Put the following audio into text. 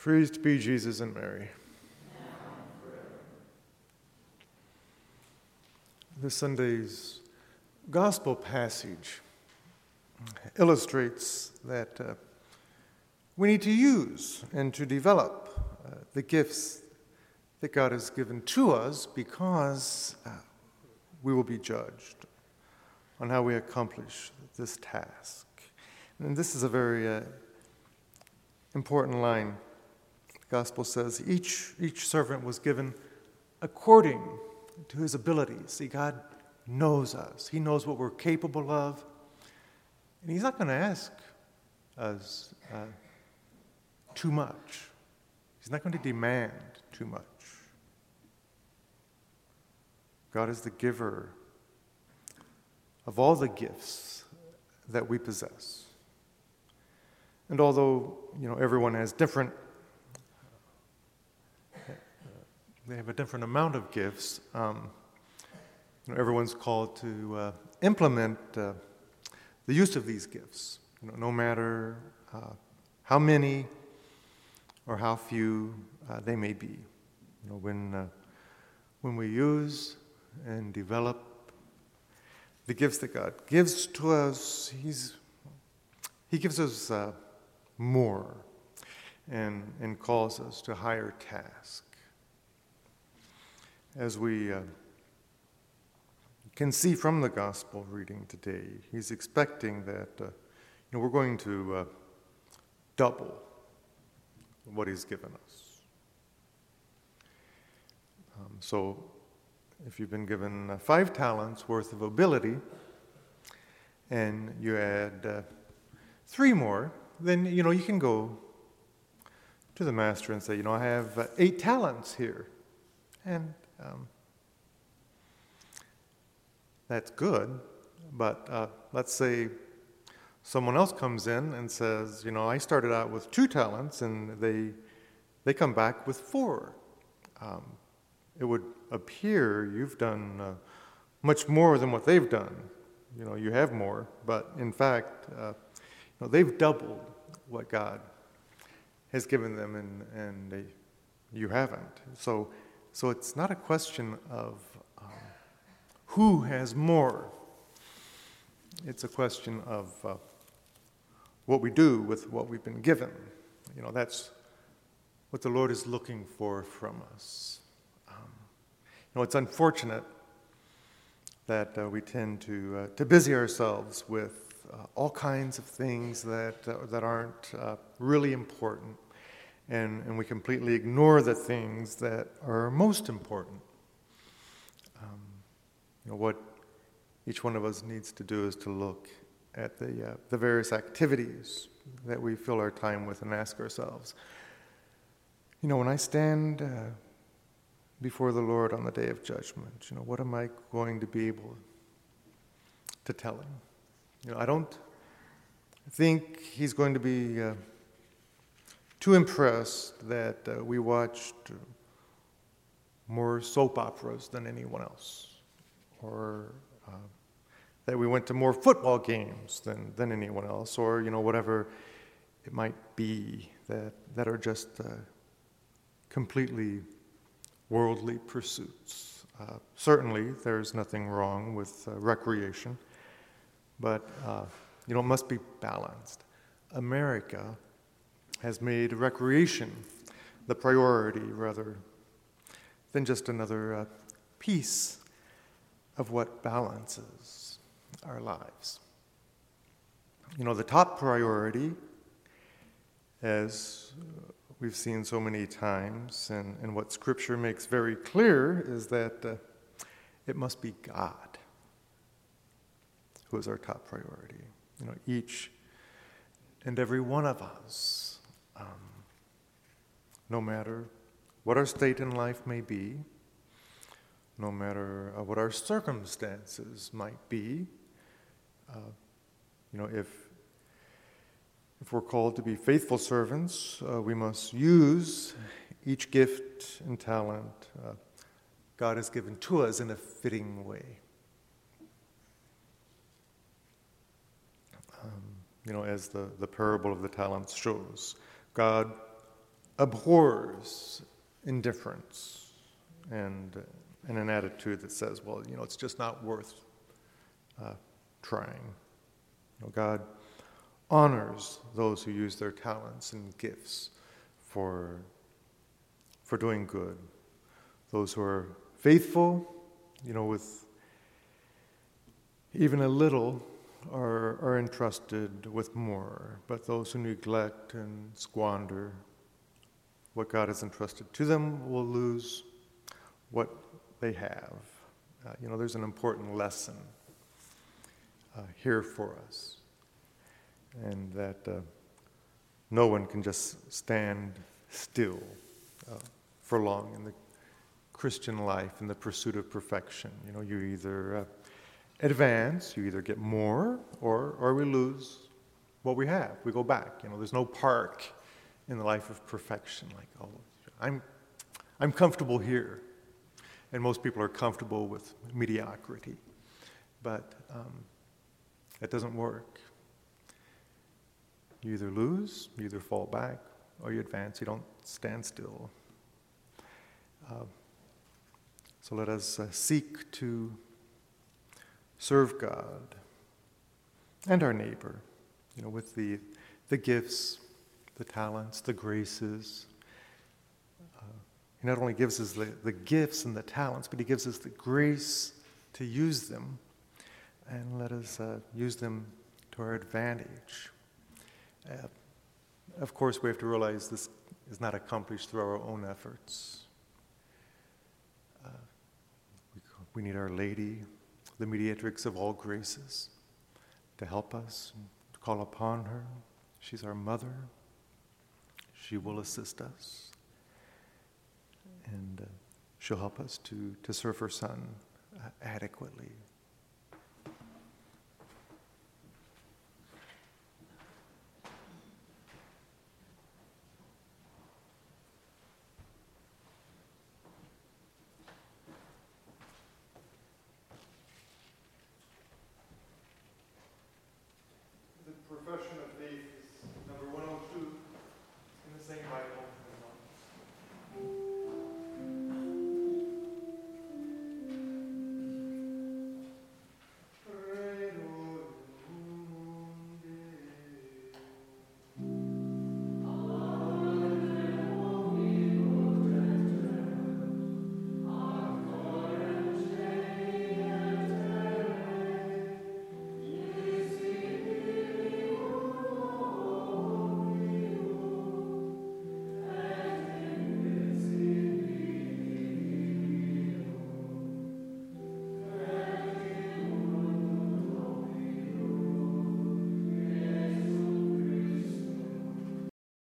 Praised be Jesus and Mary. This Sunday's gospel passage illustrates that we need to use and to develop the gifts that God has given to us because we will be judged on how we accomplish this task. And this is a very important line. The gospel says each servant was given according to his abilities. See, God knows us. He knows what we're capable of. And he's not going to ask us too much. He's not going to demand too much. God is the giver of all the gifts that we possess. And although, everyone has they have a different amount of gifts, everyone's called to implement the use of these gifts, no matter how many or how few they may be. When we use and develop the gifts that God gives to us, He gives us more and calls us to higher tasks. As we can see from the gospel reading today, He's expecting that we're going to double what He's given us. So if you've been given 5 talents worth of ability and you add 3 more, then you can go to the master and say, I have 8 talents here. And that's good, but let's say someone else comes in and says, I started out with 2 talents, and they come back with 4. It would appear you've done much more than what they've done. You have more, but in fact, they've doubled what God has given them, and you haven't. So it's not a question of who has more. It's a question of what we do with what we've been given. That's what the Lord is looking for from us. It's unfortunate that we tend to busy ourselves with all kinds of things that aren't really important, and we completely ignore the things that are most important. What each one of us needs to do is to look at the various activities that we fill our time with and ask ourselves, when I stand before the Lord on the day of judgment, what am I going to be able to tell Him? I don't think He's going to be too impressed that we watched more soap operas than anyone else, or that we went to more football games than anyone else, or whatever it might be that are just completely worldly pursuits. Certainly, there's nothing wrong with recreation, but it must be balanced. America has made recreation the priority rather than just another piece of what balances our lives. The top priority, as we've seen so many times, and what Scripture makes very clear, is that it must be God who is our top priority. Each and every one of us, no matter what our state in life may be, no matter what our circumstances might be, if we're called to be faithful servants, we must use each gift and talent God has given to us in a fitting way. As the parable of the talents shows, God abhors indifference and an attitude that says, well, it's just not worth trying. God honors those who use their talents and gifts for doing good. Those who are faithful, with even a little, are entrusted with more. But those who neglect and squander what God has entrusted to them will lose what they have. There's an important lesson here for us, and that no one can just stand still for long in the Christian life in the pursuit of perfection. You either advance, you either get more, or we lose what we have. We go back. There's no park in the life of perfection. Like, I'm comfortable here, and most people are comfortable with mediocrity, but it doesn't work. You either lose, you either fall back, or you advance. You don't stand still. So let us seek to serve God and our neighbor, with the gifts, the talents, the graces. He not only gives us the gifts and the talents, but he gives us the grace to use them, and let us use them to our advantage. Of course, we have to realize this is not accomplished through our own efforts. We need Our Lady, the mediatrix of all graces, to help us, to call upon her. She's our mother. She will assist us. And she'll help us to serve her Son adequately.